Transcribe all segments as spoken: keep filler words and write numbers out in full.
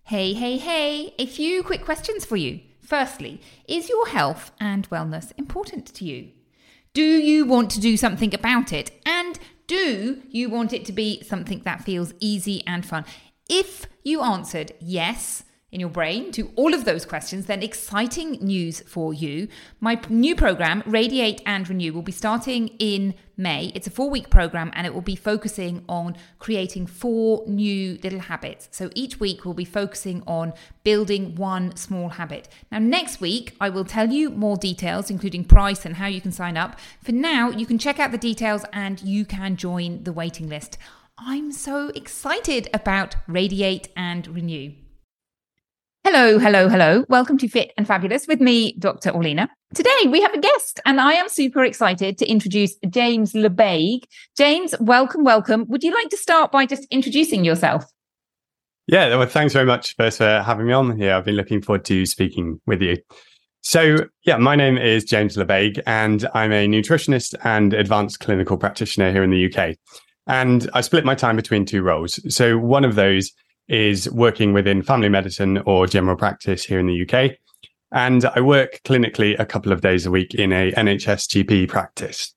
Hey, hey, hey, a few quick questions for you. Firstly, is your health and wellness important to you? Do you want to do something about it? And do you want it to be something that feels easy and fun? If you answered yes in your brain to all of those questions, then exciting news for you. My new program, Radiate and Renew, will be starting in May. It's a four-week program and it will be focusing on creating four new little habits. So each week we'll be focusing on building one small habit. Now, next week, I will tell you more details, including price and how you can sign up. For now, you can check out the details and you can join the waiting list. I'm so excited about Radiate and Renew. Hello, hello, hello. Welcome to Fit and Fabulous with me, Doctor Orlena. Today we have a guest and I am super excited to introduce James LeBaig. James, welcome, welcome. Would you like to start by just introducing yourself? Yeah, well, thanks very much first for having me on here. I've been looking forward to speaking with you. So, yeah, my name is James LeBaig and I'm a nutritionist and advanced clinical practitioner here in the U K. And I split my time between two roles. So one of those is working within family medicine or general practice here in the U K. And I work clinically a couple of days a week in a N H S G P practice.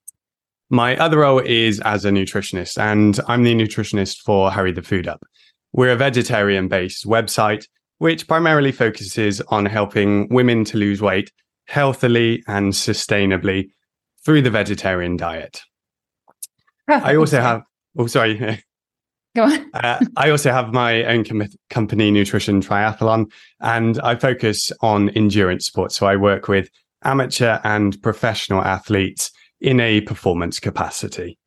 My other role is as a nutritionist, and I'm the nutritionist for Hurry the Food Up. We're a vegetarian-based website, which primarily focuses on helping women to lose weight healthily and sustainably through the vegetarian diet. Perfect. I also have, oh, sorry. Go on. uh, I also have my own com- company, Nutrition Triathlon, and I focus on endurance sports. So I work with amateur and professional athletes in a performance capacity.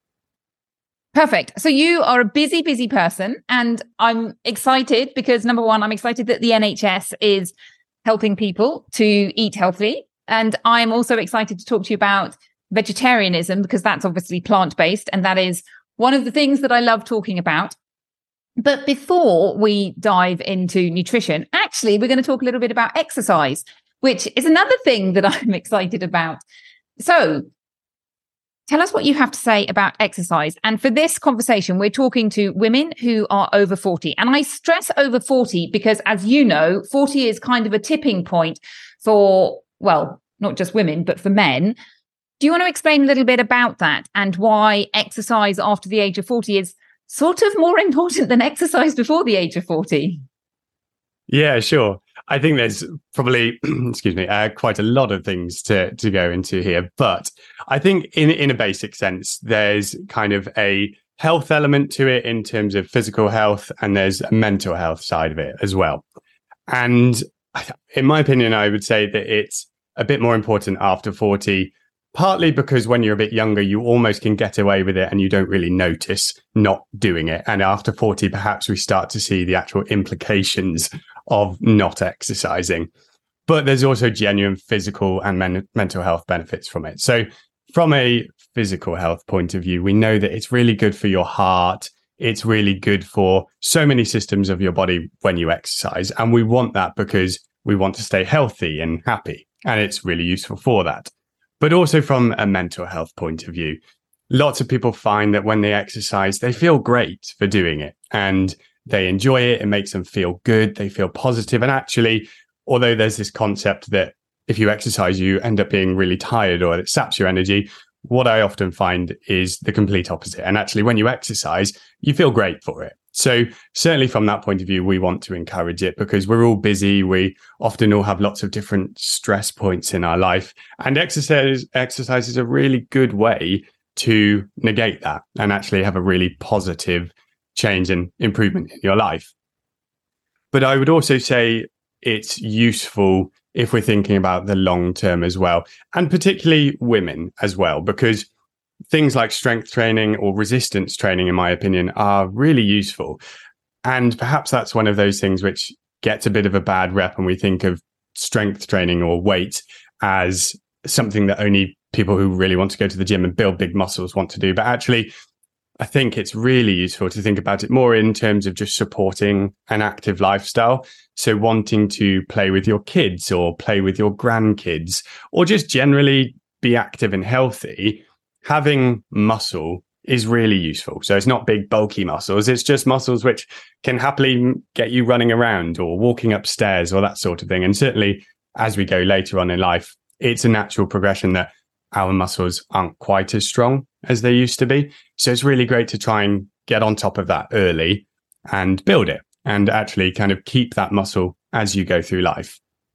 Perfect. So you are a busy, busy person, and I'm excited because number one, I'm excited that the N H S is helping people to eat healthily. And I'm also excited to talk to you about vegetarianism because that's obviously plant-based, and that is one of the things that I love talking about. But before we dive into nutrition, actually, we're going to talk a little bit about exercise, which is another thing that I'm excited about. So tell us what you have to say about exercise. And for this conversation, we're talking to women who are over forty. And I stress over forty because, as you know, forty is kind of a tipping point for, well, not just women, but for men. Do you want to explain a little bit about that and why exercise after the age of forty is sort of more important than exercise before the age of forty? Yeah, sure. I think there's probably, excuse me, uh, quite a lot of things to, to go into here. But I think in, in a basic sense, there's kind of a health element to it in terms of physical health, and there's a mental health side of it as well. And in my opinion, I would say that it's a bit more important after forty, partly because when you're a bit younger, you almost can get away with it and you don't really notice not doing it. And after forty, perhaps we start to see the actual implications of not exercising. But there's also genuine physical and men- mental health benefits from it. So from a physical health point of view, we know that it's really good for your heart. It's really good for so many systems of your body when you exercise. And we want that because we want to stay healthy and happy. And it's really useful for that. But also from a mental health point of view, lots of people find that when they exercise, they feel great for doing it and they enjoy it. It makes them feel good. They feel positive. And actually, although there's this concept that if you exercise, you end up being really tired or it saps your energy, what I often find is the complete opposite. And actually, when you exercise, you feel great for it. So certainly from that point of view, we want to encourage it because we're all busy. We often all have lots of different stress points in our life. And exercise, exercise is a really good way to negate that and actually have a really positive change and improvement in your life. But I would also say it's useful if we're thinking about the long term as well, and particularly women as well, because things like strength training or resistance training, in my opinion, are really useful. And perhaps that's one of those things which gets a bit of a bad rep, and we think of strength training or weight as something that only people who really want to go to the gym and build big muscles want to do. But actually, I think it's really useful to think about it more in terms of just supporting an active lifestyle. So wanting to play with your kids or play with your grandkids or just generally be active and healthy, having muscle is really useful. So it's not big, bulky muscles. It's just muscles which can happily get you running around or walking upstairs or that sort of thing. And certainly as we go later on in life, it's a natural progression that our muscles aren't quite as strong as they used to be. So it's really great to try and get on top of that early and build it and actually kind of keep that muscle as you go through life.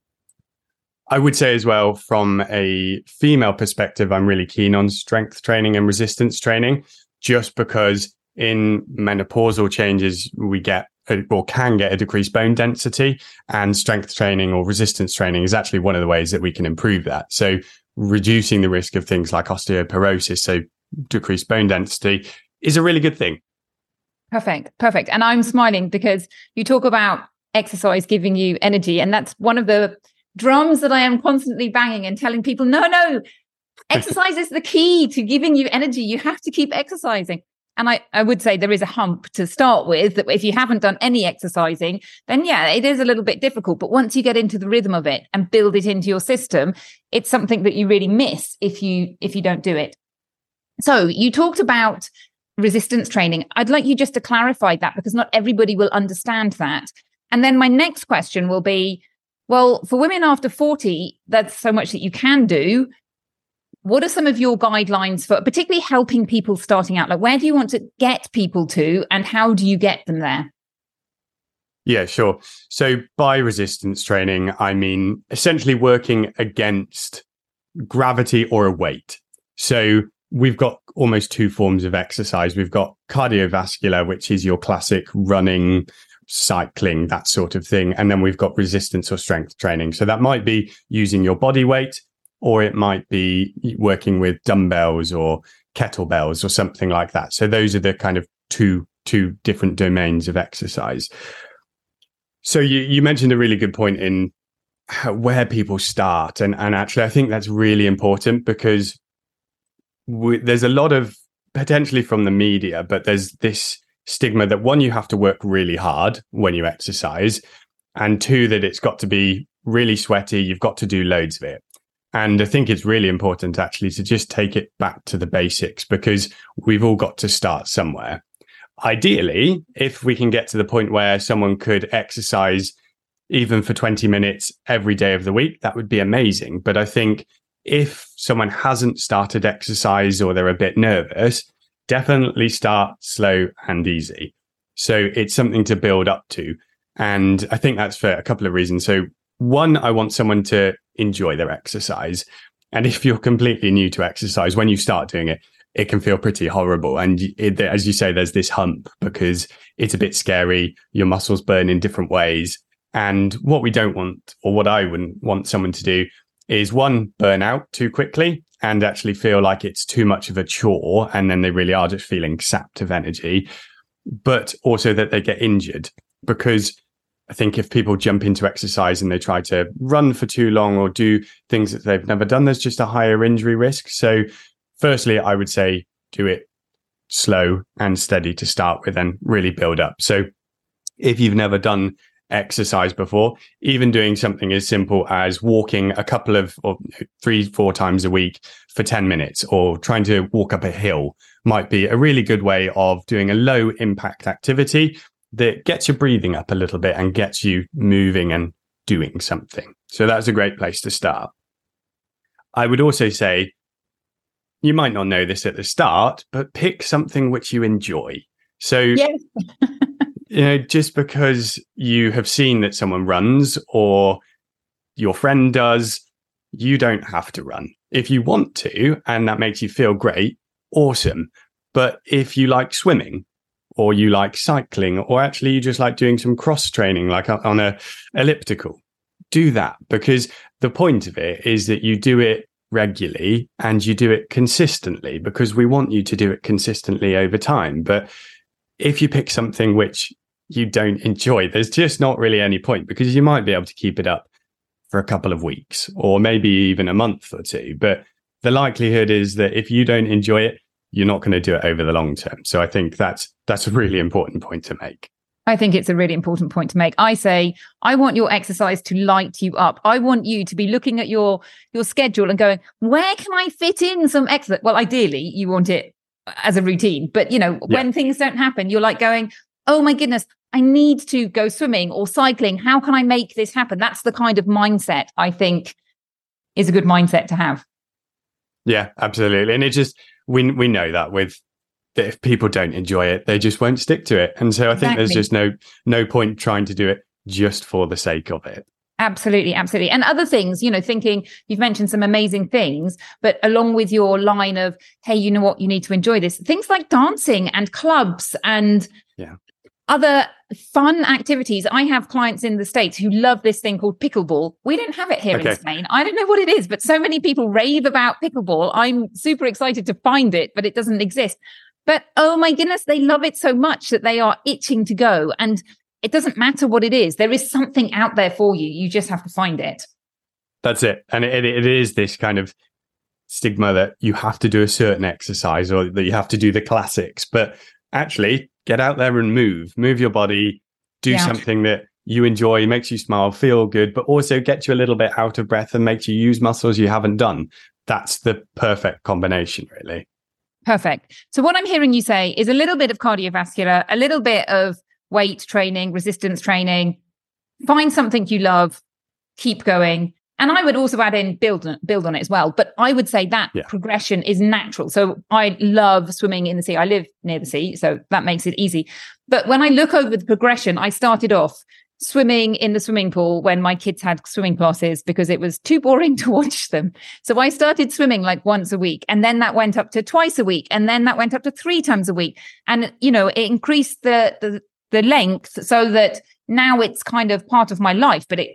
I would say as well, from a female perspective, I'm really keen on strength training and resistance training, just because in menopausal changes, we get a, or can get a decreased bone density, and strength training or resistance training is actually one of the ways that we can improve that. So reducing the risk of things like osteoporosis, so decreased bone density, is a really good thing. Perfect. Perfect. And I'm smiling because you talk about exercise giving you energy. And that's one of the drums that I am constantly banging and telling people, no, no, exercise is the key to giving you energy. You have to keep exercising. And I, I would say there is a hump to start with, that if you haven't done any exercising, then yeah, it is a little bit difficult. But once you get into the rhythm of it and build it into your system, it's something that you really miss if you if you don't do it. So you talked about resistance training. I'd like you just to clarify that, because not everybody will understand that. And then my next question will be, well, for women after forty, that's so much that you can do. What are some of your guidelines for particularly helping people starting out? Like, where do you want to get people to, and how do you get them there? Yeah, sure. So by resistance training, I mean essentially working against gravity or a weight. So we've got almost two forms of exercise. We've got cardiovascular, which is your classic running, cycling, that sort of thing. And then we've got resistance or strength training. So that might be using your body weight, or it might be working with dumbbells or kettlebells or something like that. So those are the kind of two, two different domains of exercise. So you, you mentioned a really good point in how, where people start. And, and actually, I think that's really important, because we, there's a lot of potentially from the media, but there's this stigma that, one, you have to work really hard when you exercise, and two, that it's got to be really sweaty. You've got to do loads of it. And I think it's really important actually to just take it back to the basics, because we've all got to start somewhere. Ideally, if we can get to the point where someone could exercise even for twenty minutes every day of the week, that would be amazing. But I think if someone hasn't started exercise or they're a bit nervous, definitely start slow and easy. So it's something to build up to. And I think that's for a couple of reasons. So one, I want someone to enjoy their exercise. And if you're completely new to exercise, when you start doing it, it can feel pretty horrible. And it, as you say, there's this hump because it's a bit scary. Your muscles burn in different ways. And what we don't want, or what I wouldn't want someone to do, is one, burn out too quickly and actually feel like it's too much of a chore. And then they really are just feeling sapped of energy, but also that they get injured. Because I think if people jump into exercise and they try to run for too long or do things that they've never done, there's just a higher injury risk. So firstly, I would say do it slow and steady to start with and really build up. So if you've never done exercise before, even doing something as simple as walking a couple of or three, four times a week for ten minutes, or trying to walk up a hill, might be a really good way of doing a low impact activity that gets your breathing up a little bit and gets you moving and doing something. So that's a great place to start. I would also say, you might not know this at the start, but pick something which you enjoy. So, yes. you know, just because you have seen that someone runs or your friend does, you don't have to run. If you want to, and that makes you feel great, awesome. But if you like swimming, or you like cycling, or actually you just like doing some cross training, like on a elliptical, do that. Because the point of it is that you do it regularly and you do it consistently, because we want you to do it consistently over time. But if you pick something which you don't enjoy, there's just not really any point, because you might be able to keep it up for a couple of weeks or maybe even a month or two. But the likelihood is that if you don't enjoy it, you're not going to do it over the long term. So I think that's that's a really important point to make. I think it's a really important point to make. I say, I want your exercise to light you up. I want you to be looking at your, your schedule and going, where can I fit in some exercise? Well, ideally, you want it as a routine. But, you know, Yeah. when things don't happen, you're like going, oh my goodness, I need to go swimming or cycling. How can I make this happen? That's the kind of mindset I think is a good mindset to have. Yeah, absolutely. And it just, we we know that with, that if people don't enjoy it, they just won't stick to it. And so I think Exactly. there's just no no point trying to do it just for the sake of it. Absolutely, absolutely. And other things, you know, thinking, you've mentioned some amazing things, but along with your line of, hey, you know what, you need to enjoy this, things like dancing and clubs and yeah. other fun activities. I have clients in the States who love this thing called pickleball. We don't have it here Okay. in Spain. I don't know what it is, but so many people rave about pickleball. I'm super excited to find it, but it doesn't exist. But oh my goodness, they love it so much that they are itching to go. And it doesn't matter what it is. There is something out there for you. You just have to find it. That's it. And it, it is this kind of stigma that you have to do a certain exercise or that you have to do the classics. But actually, get out there and move, move your body, do Yeah. something that you enjoy, makes you smile, feel good, but also gets you a little bit out of breath and makes you use muscles you haven't done. That's the perfect combination, really. Perfect. So what I'm hearing you say is a little bit of cardiovascular, a little bit of weight training, resistance training, find something you love, keep going. And I would also add in build, build on it as well. But I would say that Yeah. progression is natural. So I love swimming in the sea. I live near the sea, so that makes it easy. But when I look over the progression, I started off swimming in the swimming pool when my kids had swimming classes because it was too boring to watch them. So I started swimming like once a week, and then that went up to twice a week, and then that went up to three times a week. And, you know, it increased the the, the length so that now it's kind of part of my life, but it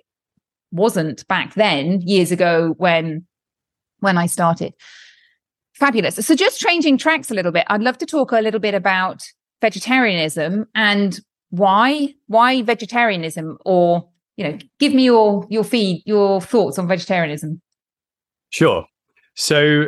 wasn't back then, years ago when when I started. Fabulous. So just changing tracks a little bit, I'd love to talk a little bit about vegetarianism and why why vegetarianism, or, you know, give me your your feed your thoughts on vegetarianism. Sure. So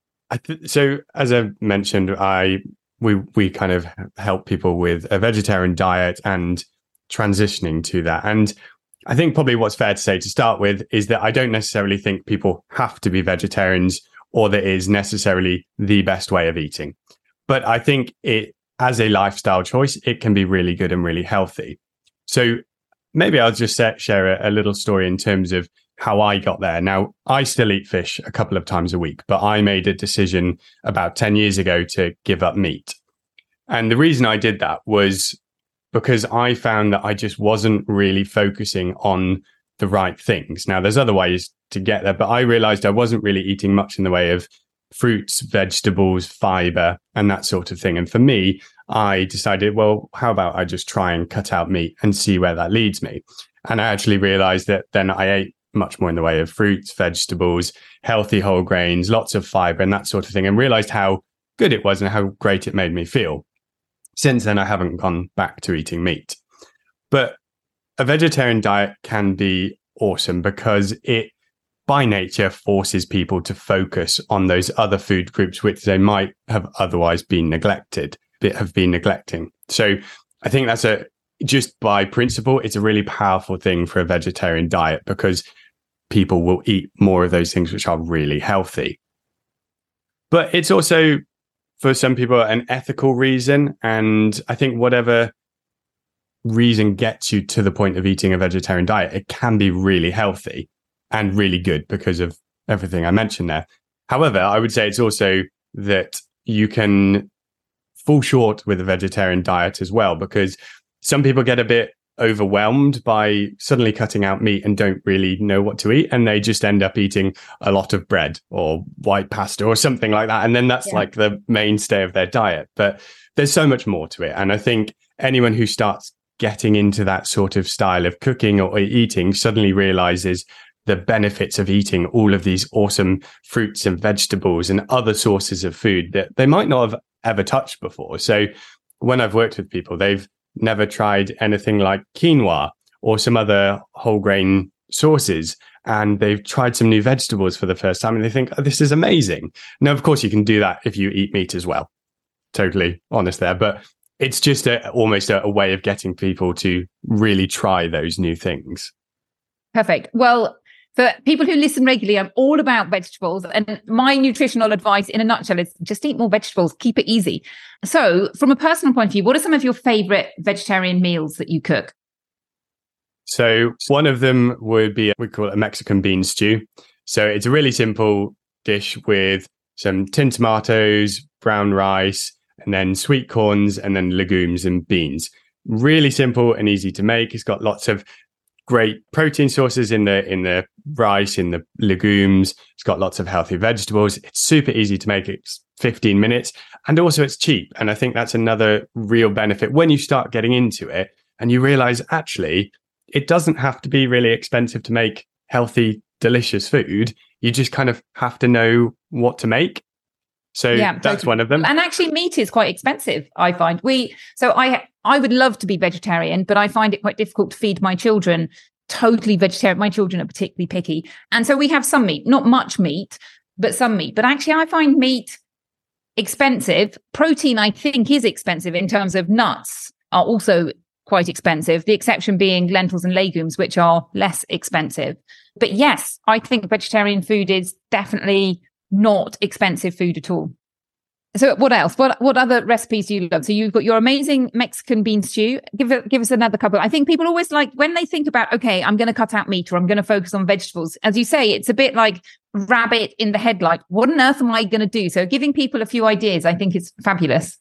I th- so as I mentioned, I we we kind of help people with a vegetarian diet and transitioning to that. And I think probably what's fair to say to start with is that I don't necessarily think people have to be vegetarians or that is necessarily the best way of eating. But I think it, as a lifestyle choice, it can be really good and really healthy. So maybe I'll just set, share a, a little story in terms of how I got there. Now, I still eat fish a couple of times a week, but I made a decision about ten years ago to give up meat. And the reason I did that was because I found that I just wasn't really focusing on the right things. Now, there's other ways to get there, but I realized I wasn't really eating much in the way of fruits, vegetables, fiber, and that sort of thing. And for me, I decided, well, how about I just try and cut out meat and see where that leads me? And I actually realized that then I ate much more in the way of fruits, vegetables, healthy whole grains, lots of fiber and that sort of thing, and realized how good it was and how great it made me feel. Since then, I haven't gone back to eating meat. But a vegetarian diet can be awesome because it, by nature, forces people to focus on those other food groups which they might have otherwise been neglected, have been neglecting. So I think that's a, just by principle, it's a really powerful thing for a vegetarian diet because people will eat more of those things which are really healthy. But it's also, for some people, an ethical reason. And I think whatever reason gets you to the point of eating a vegetarian diet, it can be really healthy and really good because of everything I mentioned there. However, I would say it's also that you can fall short with a vegetarian diet as well, because some people get a bit overwhelmed by suddenly cutting out meat and don't really know what to eat, and they just end up eating a lot of bread or white pasta or something like that, and then that's yeah. like the mainstay of their diet. But there's so much more to it, and I think anyone who starts getting into that sort of style of cooking or eating suddenly realizes the benefits of eating all of these awesome fruits and vegetables and other sources of food that they might not have ever touched before. So when I've worked with people, they've never tried anything like quinoa or some other whole grain sources, and they've tried some new vegetables for the first time and they think, oh, this is amazing. Now, of course, you can do that if you eat meat as well. Totally honest there, but it's just a, almost a, a way of getting people to really try those new things. Perfect. Well, For people who listen regularly, I'm all about vegetables. And my nutritional advice in a nutshell is just eat more vegetables, keep it easy. So from a personal point of view, what are some of your favorite vegetarian meals that you cook? So one of them would be, we call it a Mexican bean stew. So it's a really simple dish with some tinned tomatoes, brown rice, and then sweet corns, and then legumes and beans. Really simple and easy to make. It's got lots of great protein sources in the in the rice, in the legumes. It's got lots of healthy vegetables. It's super easy to make. It's fifteen minutes. And also it's cheap. And I think that's another real benefit when you start getting into it and you realize actually it doesn't have to be really expensive to make healthy, delicious food. You just kind of have to know what to make. So yeah, that's totally. One of them. And actually meat is quite expensive, I find. We so I I would love to be vegetarian, but I find it quite difficult to feed my children totally vegetarian. My children are particularly picky. And so we have some meat, not much meat, but some meat. But actually I find meat expensive. Protein, I think, is expensive in terms of nuts are also quite expensive. The exception being lentils and legumes, which are less expensive. But yes, I think vegetarian food is definitely not expensive food at all. So what else? What what other recipes do you love? So you've got your amazing Mexican bean stew. Give it, give us another couple. I think people always like when they think about, okay, I'm going to cut out meat or I'm going to focus on vegetables. As you say, it's a bit like rabbit in the headlight. What on earth am I going to do? So giving people a few ideas, I think is fabulous.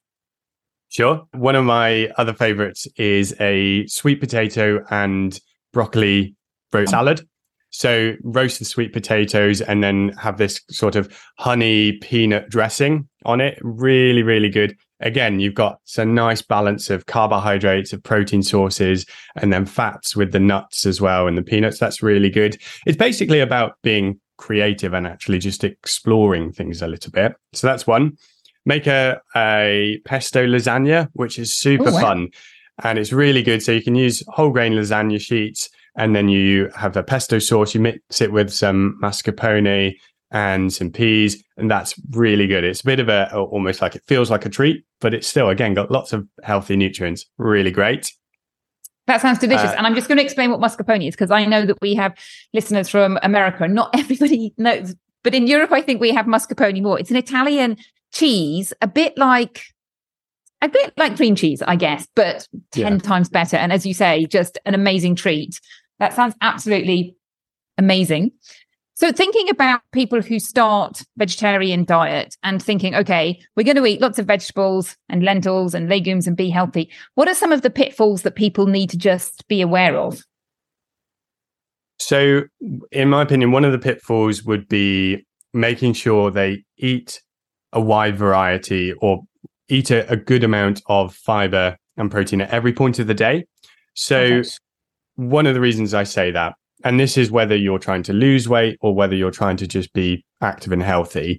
Sure. One of my other favorites is a sweet potato and broccoli roast salad. So roasted sweet potatoes and then have this sort of honey peanut dressing on it. Really, really good. Again, you've got some nice balance of carbohydrates, of protein sources, and then fats with the nuts as well and the peanuts. That's really good. It's basically about being creative and actually just exploring things a little bit. So that's one. Make a, a pesto lasagna, which is super oh, wow. fun. And it's really good. So you can use whole grain lasagna sheets. And then you have the pesto sauce, you mix it with some mascarpone and some peas, and that's really good. It's a bit of a, almost like it feels like a treat, but it's still, again, got lots of healthy nutrients. Really great. That sounds delicious. Uh, and I'm just going to explain what mascarpone is, because I know that we have listeners from America and not everybody knows. But in Europe, I think we have mascarpone more. It's an Italian cheese, a bit like... A bit like cream cheese, I guess, but ten yeah. times better. And as you say, just an amazing treat. That sounds absolutely amazing. So thinking about people who start vegetarian diet and thinking, okay, we're going to eat lots of vegetables and lentils and legumes and be healthy. What are some of the pitfalls that people need to just be aware of? So in my opinion, one of the pitfalls would be making sure they eat a wide variety or eat a, a good amount of fiber and protein at every point of the day. So okay. One of the reasons I say that, and this is whether you're trying to lose weight or whether you're trying to just be active and healthy,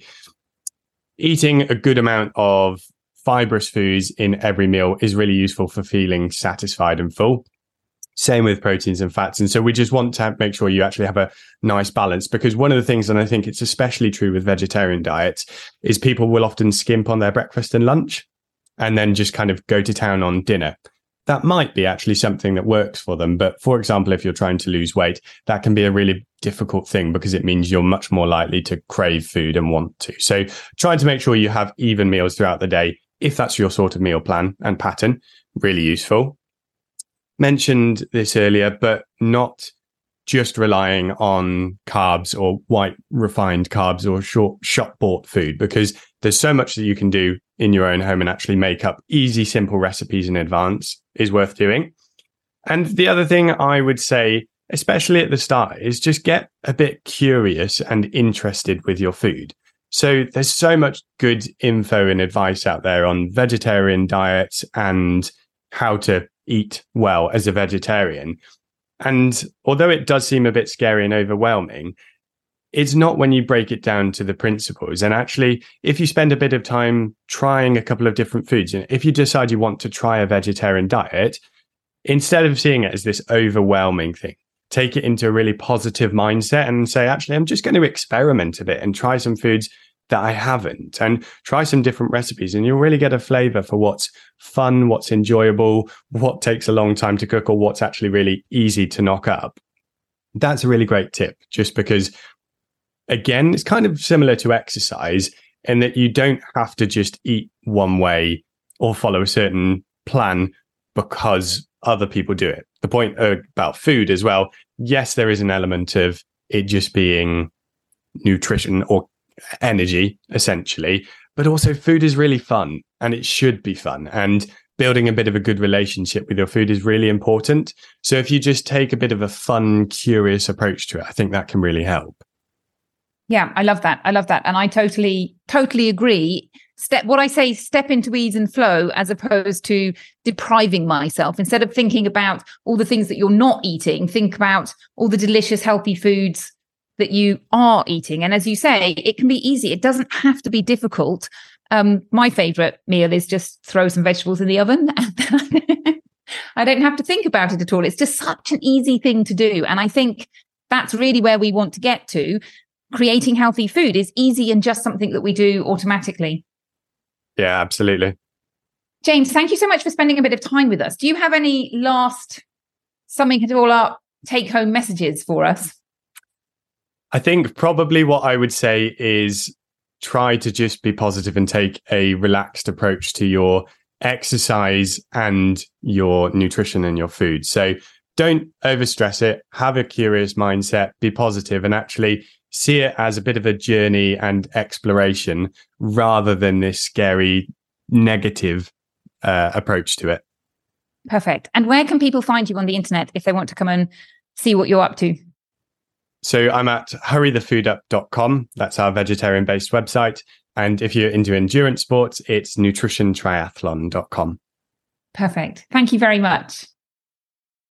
eating a good amount of fibrous foods in every meal is really useful for feeling satisfied and full. Same with proteins and fats. And so we just want to make sure you actually have a nice balance, because one of the things, and I think it's especially true with vegetarian diets, is people will often skimp on their breakfast and lunch and then just kind of go to town on dinner. That might be actually something that works for them. But for example, if you're trying to lose weight, that can be a really difficult thing because it means you're much more likely to crave food and want to. So trying to make sure you have even meals throughout the day, if that's your sort of meal plan and pattern, really useful. Mentioned this earlier, but not just relying on carbs or white refined carbs or short shop bought food, because there's so much that you can do in your own home and actually make up easy, simple recipes in advance is worth doing. And the other thing I would say, especially at the start, is just get a bit curious and interested with your food. So there's so much good info and advice out there on vegetarian diets and how to eat well as a vegetarian. And although it does seem a bit scary and overwhelming, it's not when you break it down to the principles. And actually, if you spend a bit of time trying a couple of different foods, and if you decide you want to try a vegetarian diet, instead of seeing it as this overwhelming thing, take it into a really positive mindset and say, actually, I'm just going to experiment a bit and try some foods that I haven't, and try some different recipes, and you'll really get a flavor for what's fun, what's enjoyable, what takes a long time to cook, or what's actually really easy to knock up. That's a really great tip, just because, again, it's kind of similar to exercise in that you don't have to just eat one way or follow a certain plan because other people do it. The point about food as well, yes, there is an element of it just being nutrition or energy, essentially, but also food is really fun and it should be fun. And building a bit of a good relationship with your food is really important. So if you just take a bit of a fun, curious approach to it, I think that can really help. Yeah, I love that. I love that. And I totally, totally agree. Step, what I say, step into ease and flow, as opposed to depriving myself. Instead of thinking about all the things that you're not eating, think about all the delicious, healthy foods that you are eating. And as you say, it can be easy. It doesn't have to be difficult. Um, my favorite meal is just throw some vegetables in the oven. I don't have to think about it at all. It's just such an easy thing to do. And I think that's really where we want to get to. Creating healthy food is easy and just something that we do automatically. Yeah, absolutely. James, thank you so much for spending a bit of time with us. Do you have any last summing it all up, take home messages for us? I think probably what I would say is try to just be positive and take a relaxed approach to your exercise and your nutrition and your food. So don't overstress it. Have a curious mindset, be positive, and actually see it as a bit of a journey and exploration rather than this scary negative uh, approach to it. Perfect. And where can people find you on the internet if they want to come and see what you're up to? So I'm at hurry the food up dot com. That's our vegetarian-based website. And if you're into endurance sports, it's nutrition triathlon dot com. Perfect. Thank you very much.